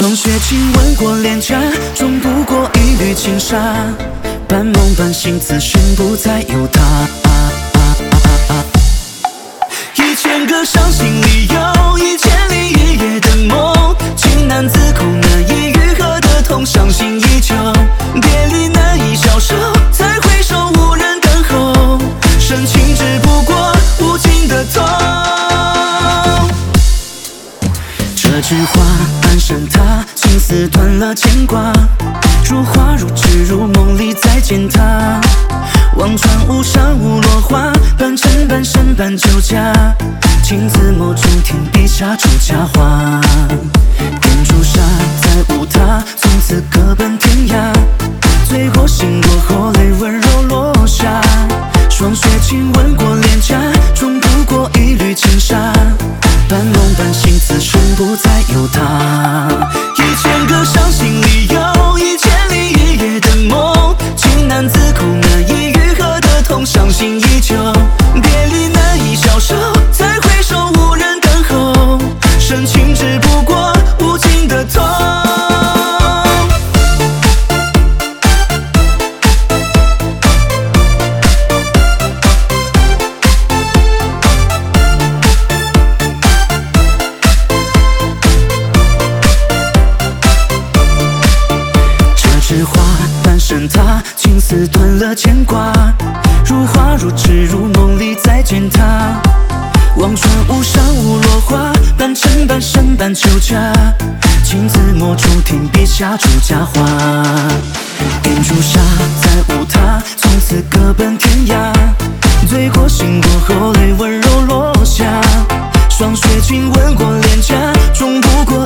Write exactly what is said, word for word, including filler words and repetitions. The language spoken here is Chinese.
霜雪亲吻过脸颊，终不过一缕轻纱。半梦半醒，此生不再有他。一千个伤心理由，一千零一夜的梦，情难自控，难以愈合的痛，伤心依旧。别离难以消受，再回首无人等候，深情只不过无尽的痛。这句话半生他，情丝断了牵挂，如花如纸如梦里再见他。望穿巫山无落花，半尘半生半酒家，情字墨中天笔下出佳话。点朱砂再无他，从此各奔天涯。醉过醒过后，泪温柔落下，霜雪亲吻过脸颊，终不过一缕轻纱。半梦半醒，此生不再有他。一千个伤心理由，一千零一夜的梦，情难自控，难以愈合的痛，伤心依旧。别离难以消受，再回首无人等候，深情只不过无尽的痛。纸花半生他，情丝断了牵挂，如花如纸如梦里再见他。望穿巫山无落花，半尘半生半酒家，情字墨中天笔下出佳话。点朱砂再无他，从此各奔天涯。醉过醒过后，泪温柔落下，霜雪亲吻过脸颊，终不过